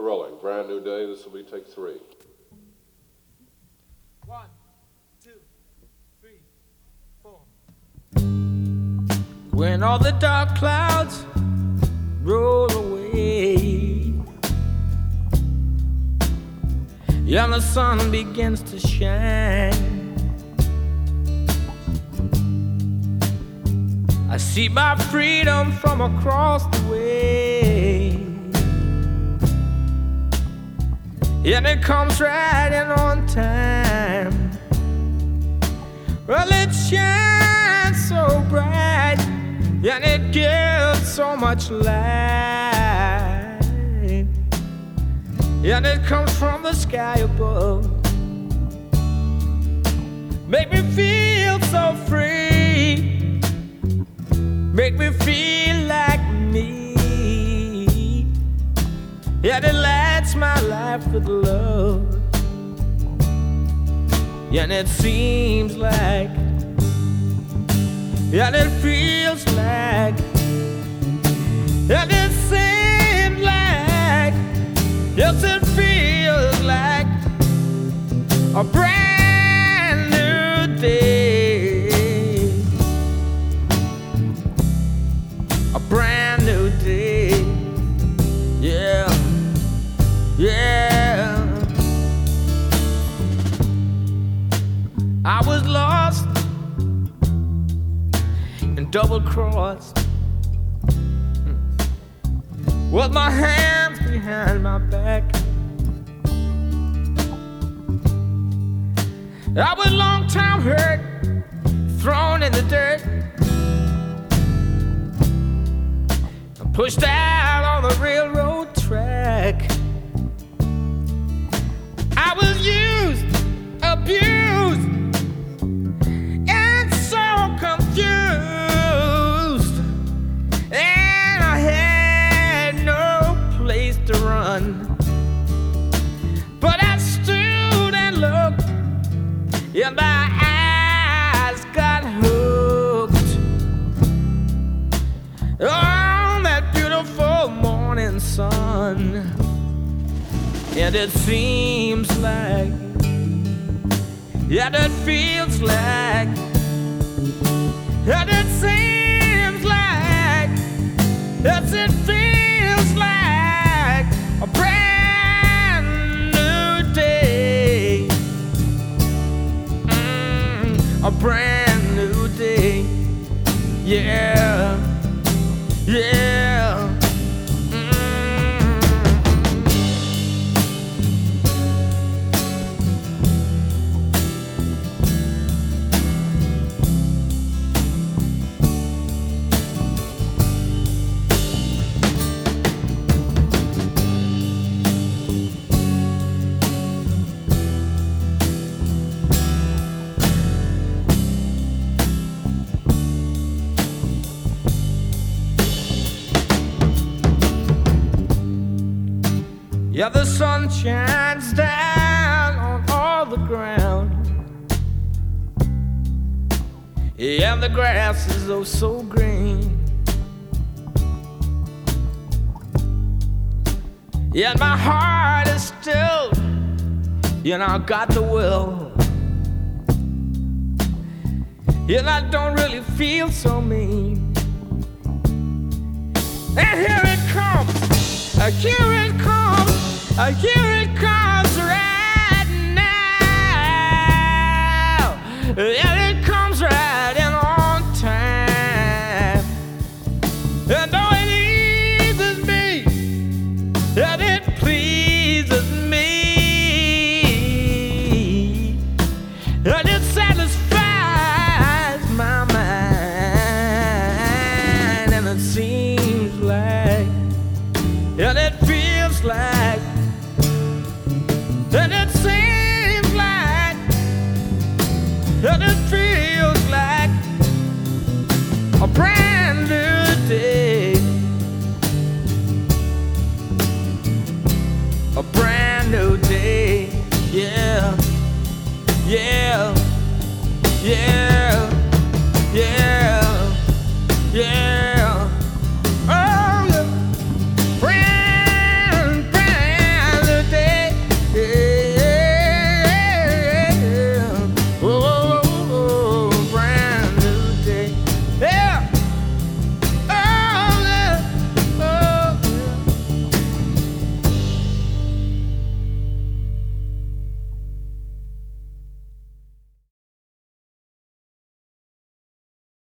rolling. Brand new day. This will be take 3. 1, 2, 3, 4. When all the dark clouds roll away, and the sun begins to shine, I see my freedom from across the way, and it comes right in on time. Well, it shines so bright, and it gives so much light, and it comes from the sky above. Make me feel so free, make me feel like me, and it lights my life with love. And it seems like, and it feels like, and it seems like, yes, it feels like a brand new day, a brand new day, yeah, yeah. I was lost and double-crossed, with my hands behind my back. I was long time hurt, thrown in the dirt, and pushed out on the railroad track. I was used, abused, and so confused, and I had no place to run. But I stood and looked, and my eyes got hooked on that beautiful morning sun. And it seems like, yeah, it feels like, and it seems like, yes, it feels like a brand new day, a brand new day, yeah, yeah. Yeah, the sun shines down on all the ground, yeah, and the grass is oh so green. Yeah, and my heart is still, you know, I got the will. Yeah, and I don't really feel so mean. And here it comes, here it comes, here it comes right now. Yeah, it comes right in on time. And though it eases me, and it pleases me, and it satisfies my mind, and it seems like, and it feels like, and it seems like, and it feels like a brand new day, a brand new day, yeah, yeah, yeah.